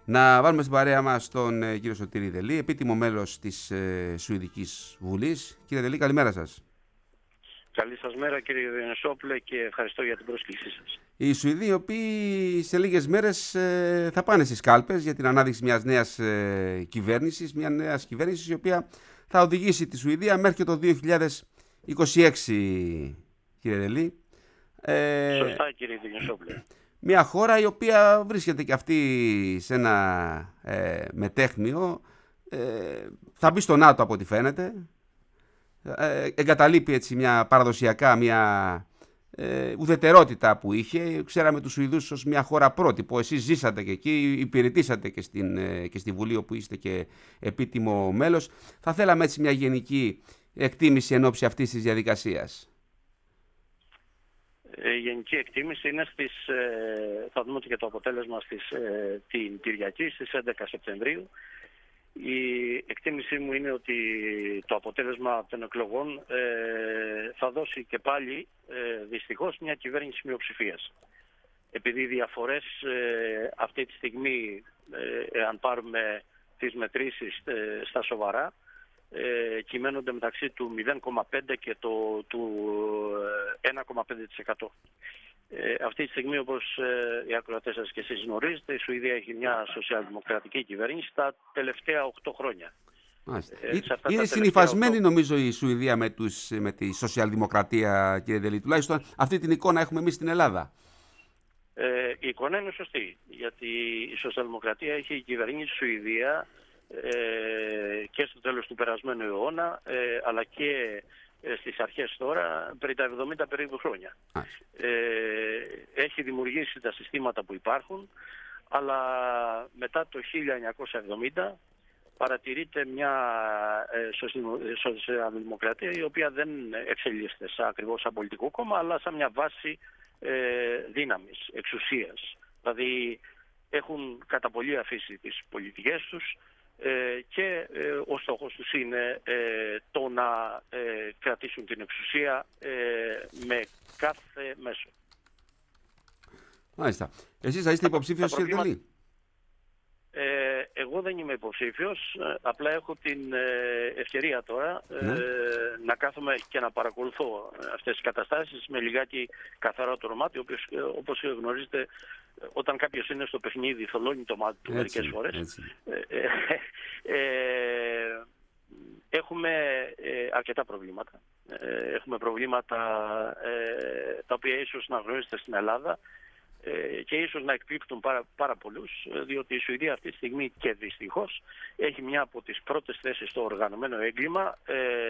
Να βάλουμε στην παρέα μας τον κύριο Σωτήρη Δελή, επίτιμο μέλος της Σουηδικής Βουλής. Κύριε Δελή, καλημέρα σας. Καλή σας μέρα κύριε Διονυσόπουλε και ευχαριστώ για την πρόσκλησή σας. Οι Σουηδοί, οι οποίοι σε λίγες μέρες θα πάνε στις κάλπες για την ανάδειξη μιας νέας κυβέρνησης, μια νέας κυβέρνησης η οποία θα οδηγήσει τη Σουηδία μέχρι και το 2026, κύριε Δελή. Σωστά κύριε Διονυσόπουλε. Μια χώρα η οποία βρίσκεται και αυτή σε ένα μετέχμιο, θα μπει στο ΝΑΤΟ από ό,τι φαίνεται, εγκαταλείπει έτσι μια παραδοσιακά μια ουδετερότητα που είχε. Ξέραμε τους Σουηδούς ως μια χώρα πρότυπο, εσείς ζήσατε και εκεί, υπηρετήσατε και στη Βουλή όπου είστε και επίτιμο μέλος. Θα θέλαμε έτσι μια γενική εκτίμηση εν ώψη αυτής της διαδικασίας. Η γενική εκτίμηση είναι θα δούμε και το αποτέλεσμα την Κυριακή στις 11 Σεπτεμβρίου. Η εκτίμησή μου είναι ότι το αποτέλεσμα των εκλογών θα δώσει και πάλι δυστυχώς μια κυβέρνηση μειοψηφίας. Επειδή οι διαφορές αυτή τη στιγμή, αν πάρουμε τις μετρήσεις στα σοβαρά, κυμαίνονται μεταξύ του 0,5% και του 1,5%. Αυτή τη στιγμή, όπως οι ακροατές σας και εσείς γνωρίζετε, η Σουηδία έχει μια σοσιαλδημοκρατική κυβέρνηση τα τελευταία 8 χρόνια. Είναι συνυφασμένη νομίζω η Σουηδία με τη σοσιαλδημοκρατία, κύριε Δελή. Τουλάχιστον αυτή την εικόνα έχουμε εμείς στην Ελλάδα. Η εικόνα είναι σωστή, γιατί η σοσιαλδημοκρατία έχει κυβερνήσει η Σουηδία και στο τέλος του περασμένου αιώνα, αλλά και στις αρχές τώρα, πριν τα 70 περίπου χρόνια. Έχει δημιουργήσει τα συστήματα που υπάρχουν, αλλά μετά το 1970 παρατηρείται μια σοσιαλδημοκρατία η οποία δεν εξελίσσεται ακριβώς σαν πολιτικό κόμμα, αλλά σαν μια βάση δύναμης, εξουσίας. Δηλαδή έχουν κατά πολύ αφήσει τις πολιτικές τους και ο στόχος τους είναι το να κρατήσουν την εξουσία με κάθε μέσο. Μάλιστα. Εσείς θα είστε υποψήφιος, κύριε Δελή? Εγώ δεν είμαι υποψήφιος, απλά έχω την ευκαιρία τώρα να κάθομαι και να παρακολουθώ αυτές τις καταστάσεις με λιγάκι καθαρό το μάτι, όπως γνωρίζετε, όταν κάποιος είναι στο παιχνίδι θολώνει το μάτι του μερικές φορές. Έχουμε αρκετά προβλήματα. Έχουμε προβλήματα τα οποία ίσως να γνωρίζετε στην Ελλάδα και ίσως να εκπλήξουν πάρα πολλούς, διότι η Σουηδία αυτή τη στιγμή και δυστυχώς έχει μια από τις πρώτες θέσεις στο οργανωμένο έγκλημα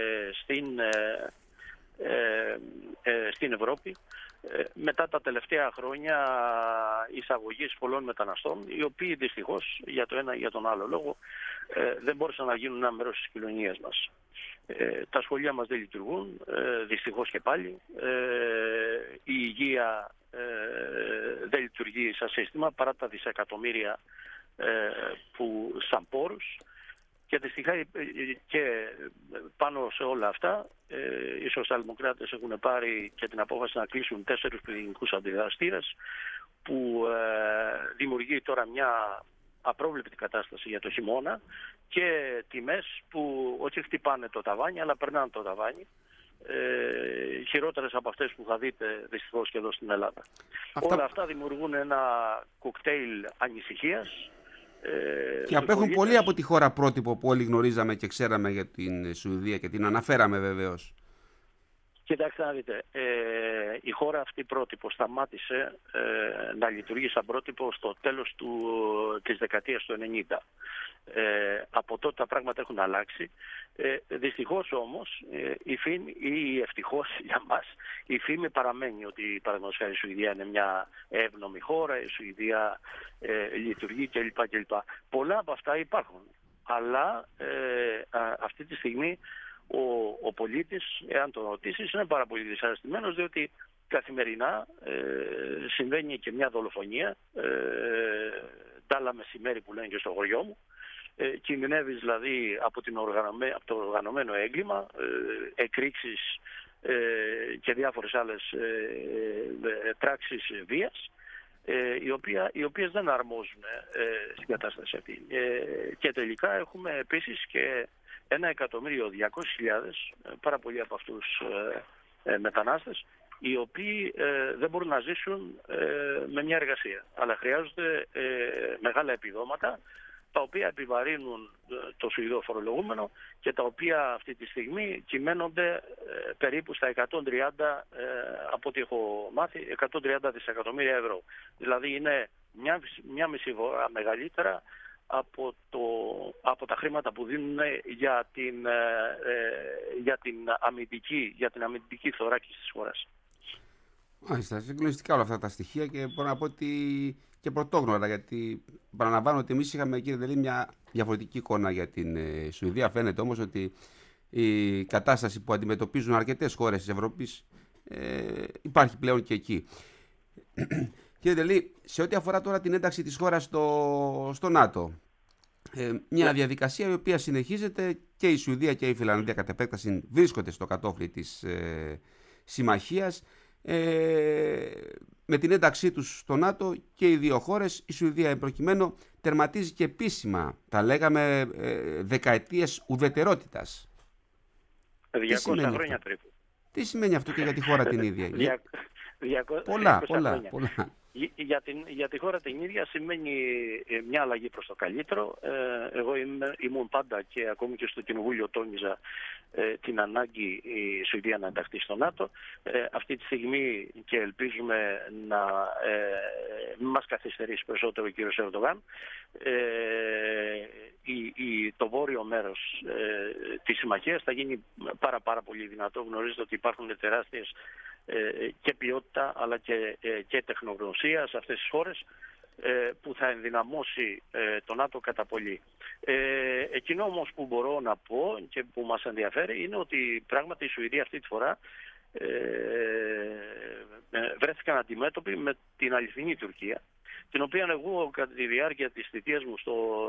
στην Ευρώπη, μετά τα τελευταία χρόνια εισαγωγής πολλών μεταναστών, οι οποίοι δυστυχώς για το ένα ή για τον άλλο λόγο δεν μπόρεσαν να γίνουν ένα μέρος της κοινωνίας μας. Τα σχολεία μας δεν λειτουργούν, δυστυχώς και πάλι. Η υγεία δεν λειτουργεί σαν σύστημα παρά τα δισεκατομμύρια που σαν πόρους. Και δυστυχώς και πάνω σε όλα αυτά οι σοσιαλδημοκράτες έχουν πάρει και την απόφαση να κλείσουν 4 πυρηνικούς αντιδραστήρες, που δημιουργεί τώρα μια απρόβλεπτη κατάσταση για το χειμώνα και τιμές που όχι χτυπάνε το ταβάνι αλλά περνάνε το ταβάνι, χειρότερες από αυτές που θα δείτε δυστυχώς και εδώ στην Ελλάδα. Όλα αυτά δημιουργούν ένα κοκτέιλ ανησυχίας. Και απέχουν πολύ από τη χώρα πρότυπο που όλοι γνωρίζαμε και ξέραμε για την Σουηδία και την αναφέραμε βεβαίως. Κοιτάξτε να δείτε, η χώρα αυτή πρότυπο σταμάτησε να λειτουργεί σαν πρότυπο στο τέλος της δεκαετίας του 90. Από τότε τα πράγματα έχουν αλλάξει. Δυστυχώς όμως η φήμη, ή ευτυχώς για μας, η φήμη παραμένει ότι παραδείγματος χάρη η Σουηδία είναι μια εύνομη χώρα, η Σουηδία λειτουργεί κλπ. Πολλά από αυτά υπάρχουν. Αλλά αυτή τη στιγμή ο πολίτης, εάν τον ρωτήσεις, είναι πάρα πολύ δυσαρεστημένος, διότι καθημερινά συμβαίνει και μια δολοφονία, τάλα μεσημέρι που λένε και στο χωριό μου. Κινδυνεύεις δηλαδή από το οργανωμένο έγκλημα, εκρήξεις και διάφορες άλλες πράξεις βίας. οι οποίες δεν αρμόζουν στην κατάσταση αυτή. Και τελικά έχουμε επίσης και 1.200.000, πάρα πολλοί από αυτούς μετανάστες, οι οποίοι δεν μπορούν να ζήσουν με μια εργασία, αλλά χρειάζονται μεγάλα επιδόματα, τα οποία επιβαρύνουν το Σουηδό φορολογούμενο και τα οποία αυτή τη στιγμή κυμαίνονται περίπου στα 130, από ό,τι έχω μάθει, 130 δισεκατομμύρια ευρώ. Δηλαδή είναι μια μισή φορά μεγαλύτερα από τα χρήματα που δίνουν για την αμυντική θωράκιση της χώρας. Μάλιστα, συγκλονιστικά όλα αυτά τα στοιχεία και μπορώ να πω ότι και πρωτόγνωρα, γιατί παραλαμβάνω ότι εμείς είχαμε, κύριε Δελή, μια διαφορετική εικόνα για την Σουηδία. Φαίνεται όμως ότι η κατάσταση που αντιμετωπίζουν αρκετές χώρες της Ευρώπης υπάρχει πλέον και εκεί. Κύριε Δελή, σε ό,τι αφορά τώρα την ένταξη της χώρας στο ΝΑΤΟ, μια διαδικασία η οποία συνεχίζεται, και η Σουηδία και η Φιλανδία κατ' επέκταση βρίσκονται στο κατόφλι της συμμαχίας. Με την ένταξή τους στο ΝΑΤΟ και οι δύο χώρες, η Σουηδία προκειμένου τερματίζει και επίσημα, τα λέγαμε, δεκαετίες ουδετερότητας. 200 χρόνια περίπου. Τι σημαίνει αυτό και για τη χώρα την ίδια? Πολλά. Για τη χώρα την ίδια σημαίνει μια αλλαγή προς το καλύτερο. Εγώ ήμουν πάντα και ακόμη και στο Κοινοβούλιο τόνιζα την ανάγκη η Σουηδία να ενταχθεί στο ΝΑΤΟ. Αυτή τη στιγμή, και ελπίζουμε να μην μας καθυστερήσει περισσότερο ο κύριος Ερντογάν, το βόρειο μέρος της συμμαχίας θα γίνει πάρα πολύ δυνατό. Γνωρίζετε ότι υπάρχουν τεράστιες και ποιότητα αλλά και τεχνογνωσία σε αυτές τις χώρες, που θα ενδυναμώσει το ΝΑΤΟ κατά πολύ. Εκείνο όμως που μπορώ να πω και που μας ενδιαφέρει είναι ότι πράγματι η Σουηδία αυτή τη φορά βρέθηκαν αντιμέτωποι με την αληθινή Τουρκία, την οποία εγώ κατά τη διάρκεια της θητείας μου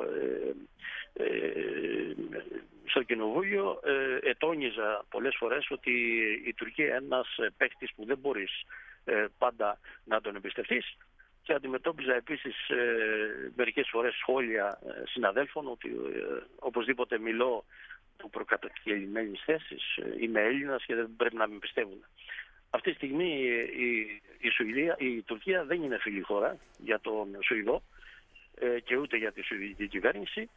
στο Κοινοβούλιο ετώνιζα πολλές φορές ότι η Τουρκία είναι ένας παίκτης που δεν μπορείς πάντα να τον εμπιστευτείς, και αντιμετώπιζα επίσης μερικές φορές σχόλια συναδέλφων ότι οπωσδήποτε μιλώ από προκατακειλημένες θέσεις, είμαι Έλληνας και δεν πρέπει να με πιστεύουν. Αυτή τη στιγμή η Τουρκία δεν είναι φίλη χώρα για τον Σουηδό και ούτε για τη Σουηδική κυβέρνηση,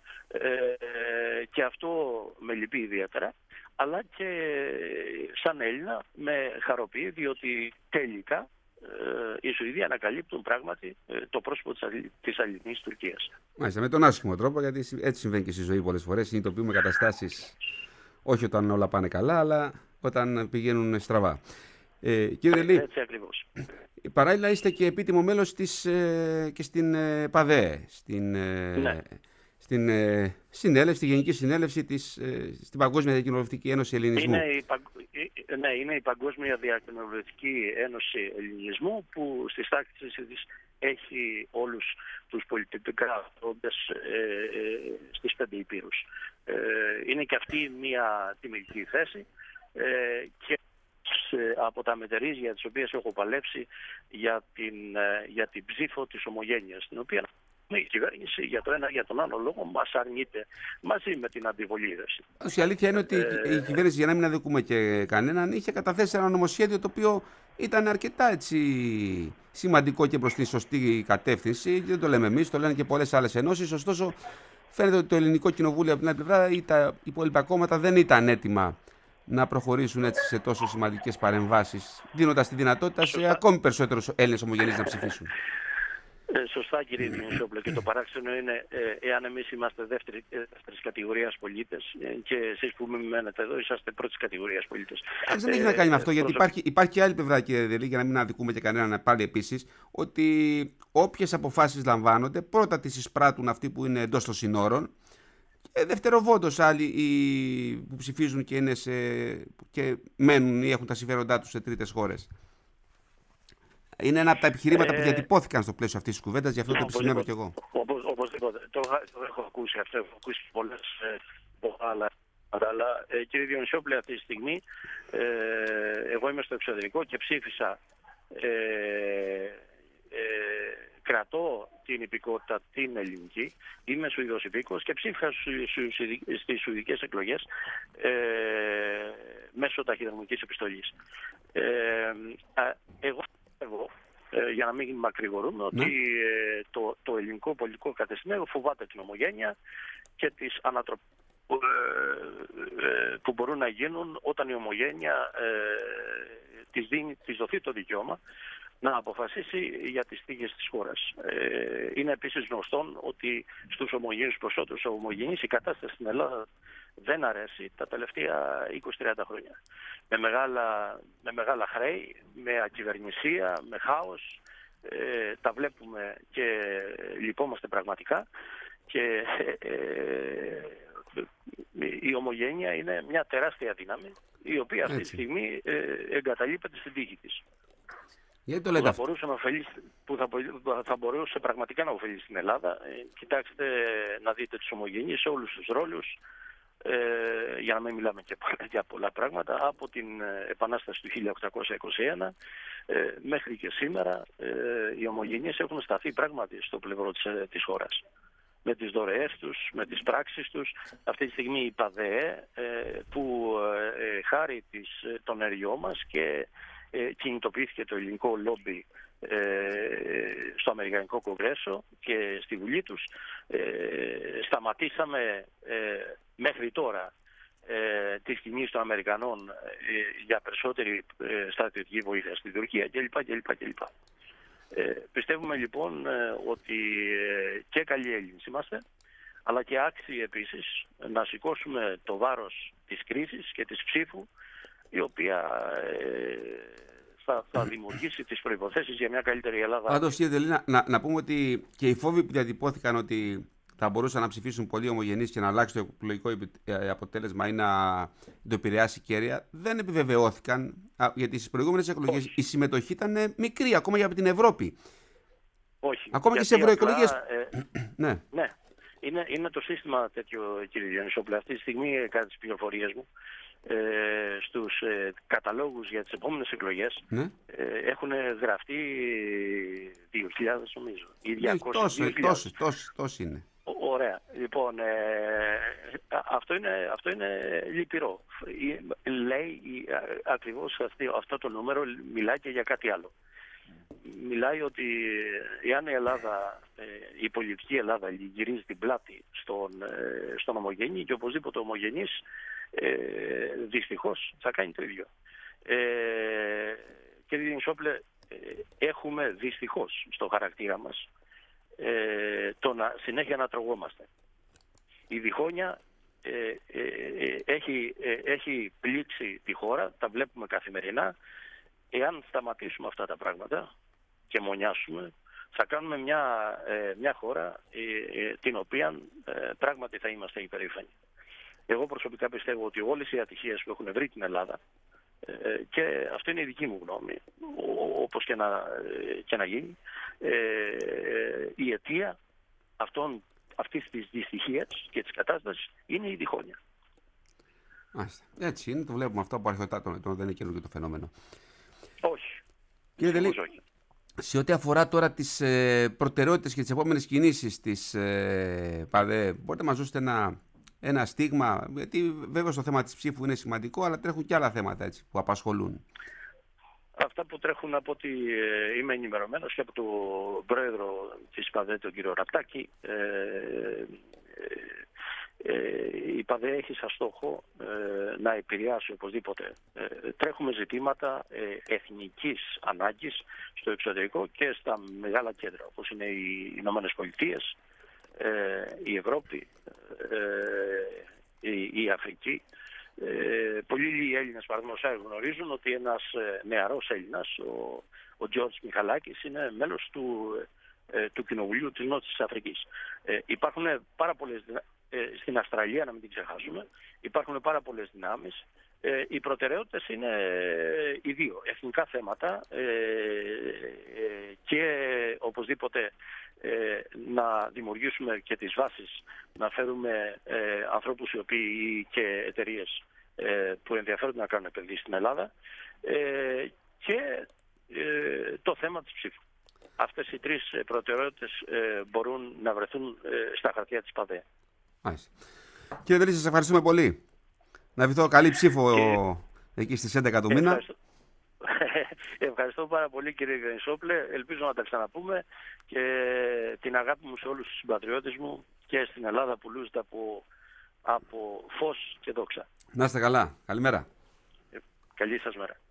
και αυτό με λυπεί ιδιαίτερα, αλλά και σαν Έλληνα με χαροποιεί, διότι τελικά οι Σουηδοί ανακαλύπτουν πράγματι το πρόσωπο της αληθινής Τουρκίας. Μάλιστα, με τον άσχημο τρόπο, γιατί έτσι συμβαίνει και στη ζωή πολλές φορές. Συνειδητοποιούμε καταστάσεις όχι όταν όλα πάνε καλά, αλλά όταν πηγαίνουν στραβά. Κύριε Δελή, έτσι ακριβώς. Παράλληλα είστε και επίτιμο μέλος και στην ΠΑΔΕ, στην συνέλευση, στη Γενική Συνέλευση στην Παγκόσμια Διακοινοβουλευτική Ένωση Ελληνισμού. Είναι η Παγκόσμια Διακοινοβουλευτική Ένωση Ελληνισμού, που στις τάξεις της έχει όλους τους πολιτικά ανθρώπους στις 5 υπήρους. Είναι και αυτή μια τιμητική θέση, και από τα μετερίζια τις οποίες έχω παλέψει για την ψήφο της ομογένειας, την οποία η κυβέρνηση για το ένα για τον άλλο λόγο μας αρνείται μαζί με την αντιβολίδευση. Η αλήθεια είναι ότι η κυβέρνηση, για να μην αδικούμε και κανέναν, είχε καταθέσει ένα νομοσχέδιο το οποίο ήταν αρκετά σημαντικό και προς τη σωστή κατεύθυνση. Δεν το λέμε εμείς, το λένε και πολλές άλλες ενώσεις. Ωστόσο, φαίνεται ότι το Ελληνικό Κοινοβούλιο από την άλλη πλευρά ή τα υπόλοιπα κόμματα δεν ήταν έτοιμα να προχωρήσουν έτσι σε τόσο σημαντικές παρεμβάσεις, δίνοντας τη δυνατότητα σε ακόμη περισσότερους Έλληνες ομογενείς να ψηφίσουν. Σωστά, κύριε Δημοσιόπουλο, και το παράξενο είναι εάν εμείς είμαστε δεύτερης κατηγορίας πολίτες και εσείς που μένετε εδώ είσαστε πρώτης κατηγορίας πολίτες. Δεν έχει να κάνει με αυτό, γιατί υπάρχει και άλλη πλευρά, κύριε Δελή, για να μην αδικούμε και κανέναν πάλι επίσης, ότι όποιες αποφάσεις λαμβάνονται, πρώτα τις εισπράττουν αυτοί που είναι εντός των συνόρων, και δευτεροβόντως άλλοι που ψηφίζουν και μένουν ή έχουν τα συμφέροντά τους σε τρίτες χώρες. Είναι ένα από τα επιχειρήματα που διατυπώθηκαν στο πλαίσιο αυτής της κουβέντας, γι' αυτό το επισημαίνω κι εγώ. Οπωσδήποτε. Το έχω ακούσει αυτό, έχω ακούσει πολλές άλλα. Αλλά κύριε Διονυσόπουλε, αυτή τη στιγμή εγώ είμαι στο εξωτερικό και ψήφισα κρατώ την υπηκότητα την ελληνική, είμαι Σουηδός υπήκοος και ψήφισα στις σουηδικές εκλογές μέσω ταχυδρομικής επιστολής. Εγώ για να μην μακρηγορούμε, ότι το ελληνικό πολιτικό κατεστημένο φοβάται την ομογένεια και τις ανατροπές που μπορούν να γίνουν όταν η ομογένεια της δοθεί το δικαίωμα να αποφασίσει για τις θήκες της χώρας. Είναι επίσης γνωστόν ότι στους ομογενείς προσώτους ομογενείς η κατάσταση στην Ελλάδα δεν αρέσει τα τελευταία 20-30 χρόνια. Με μεγάλα χρέη, με ακυβερνησία, με χάος, τα βλέπουμε και λυπόμαστε πραγματικά και η ομογένεια είναι μια τεράστια δύναμη η οποία αυτή τη στιγμή εγκαταλείπεται στην τύχη της. Γιατί το λέτε αυτό? Που θα μπορούσε πραγματικά να ωφελήσει την Ελλάδα. Κοιτάξτε να δείτε τους ομογενείς σε όλους τους ρόλους, για να μην μιλάμε και για πολλά πράγματα, από την Επανάσταση του 1821 μέχρι και σήμερα οι ομογενείς έχουν σταθεί πράγματι στο πλευρό της χώρας. Με τις δωρεές τους, με τις πράξεις τους. Αυτή τη στιγμή η ΠΑΔΕΕ που χάρη των ενεργειών μας και κινητοποιήθηκε το ελληνικό λόμπι στο Αμερικανικό Κογκρέσο και στη Βουλή τους, σταματήσαμε μέχρι τώρα τις κινήσεις των Αμερικανών για περισσότερη στρατιωτική βοήθεια στην Τουρκία κλπ. Πιστεύουμε λοιπόν ότι και καλοί Έλληνες είμαστε, αλλά και άξιοι επίσης να σηκώσουμε το βάρος της κρίσης και της ψήφου, η οποία θα δημιουργήσει τις προϋποθέσεις για μια καλύτερη Ελλάδα. Πάντως, κύριε Τελή, να πούμε ότι και οι φόβοι που διατυπώθηκαν ότι θα μπορούσαν να ψηφίσουν πολλοί ομογενείς και να αλλάξει το εκλογικό αποτέλεσμα ή να το επηρεάσει κέρια, δεν επιβεβαιώθηκαν, γιατί στις προηγούμενες εκλογές η συμμετοχή ήταν μικρή, ακόμα για την Ευρώπη. Όχι. Ακόμα και σε ευρωεκλογές. Ναι. Είναι το σύστημα τέτοιο, κύριε Διονυσόπουλε. Αυτή τη στιγμή, κατά τις πληροφορίες μου, στους καταλόγους για τις επόμενες εκλογές έχουν γραφτεί 2.000 νομίζω ή 200. Τόσοι είναι. Ωραία. Λοιπόν, αυτό είναι λυπηρό. Λέει ακριβώς αυτό το νούμερο μιλάει και για κάτι άλλο. Μιλάει ότι εάν η πολιτική Ελλάδα γυρίζει την πλάτη στον ομογενή και οπωσδήποτε ο ομογενής δυστυχώς θα κάνει το ίδιο. Κύριε Διονυσόπουλε, έχουμε δυστυχώς στο χαρακτήρα μας συνέχεια να τρογόμαστε. Η διχόνοια έχει πλήξει τη χώρα, τα βλέπουμε καθημερινά. Εάν σταματήσουμε αυτά τα πράγματα και μονιάσουμε, θα κάνουμε μια χώρα την οποία πράγματι θα είμαστε υπερήφανοι. Εγώ προσωπικά πιστεύω ότι όλες οι ατυχίες που έχουν βρει την Ελλάδα, και αυτό είναι η δική μου γνώμη, όπως και να γίνει, η αιτία αυτής της δυστυχίας και της κατάστασης είναι η διχόνοια. Έτσι είναι, το βλέπουμε αυτό από αρχαιοτά, δεν είναι καινούργιο το φαινόμενο. Όχι. Κύριε Τελή, σε ό,τι αφορά τώρα τις προτεραιότητες και τις επόμενες κινήσεις της ΠΑΔΕ, μπορείτε να μας δώσετε ένα στίγμα, γιατί βέβαια στο θέμα της ψήφου είναι σημαντικό, αλλά τρέχουν και άλλα θέματα έτσι, που απασχολούν. Αυτά που τρέχουν, από ότι είμαι ενημερωμένος και από τον πρόεδρο της ΠΑΔΕ, τον κύριο Ραπτάκη, η ΠΑΔΕ έχει σαν στόχο να επηρεάσει οπωσδήποτε. Τρέχουμε ζητήματα εθνικής ανάγκης στο εξωτερικό και στα μεγάλα κέντρα, όπως είναι οι Ηνωμένες Πολιτείες, η Ευρώπη, η Αφρική. Πολλοί Έλληνες παραδείγματος γνωρίζουν ότι ένας νεαρός Έλληνας, ο Τζορτζ Μιχαλάκης, είναι μέλος του Κοινοβουλίου της Νότιας Αφρικής. Υπάρχουν πάρα πολλές στην Αυστραλία, να μην την ξεχάσουμε, υπάρχουν πάρα πολλές δυνάμεις. Οι προτεραιότητες είναι οι δύο. Εθνικά θέματα και οπωσδήποτε να δημιουργήσουμε και τις βάσεις, να φέρουμε ανθρώπους οι οποίοι και εταιρείες που ενδιαφέρονται να κάνουν επενδύσεις στην Ελλάδα, και το θέμα της ψήφου. αυτές οι τρεις προτεραιότητες μπορούν να βρεθούν στα χαρτιά της ΠΑΔΕ. Μάλιστα. Κύριε Δελή, σας ευχαριστούμε πολύ. Να ευχηθώ καλή ψήφο εκεί στις 11 του μήνα. Ευχαριστώ πάρα πολύ, κύριε Γρενισόπουλε. Ελπίζω να τα ξαναπούμε και την αγάπη μου σε όλους τους συμπατριώτες μου και στην Ελλάδα που λούζεται από φως και δόξα. Να είστε καλά. Καλημέρα. Καλή σας μέρα.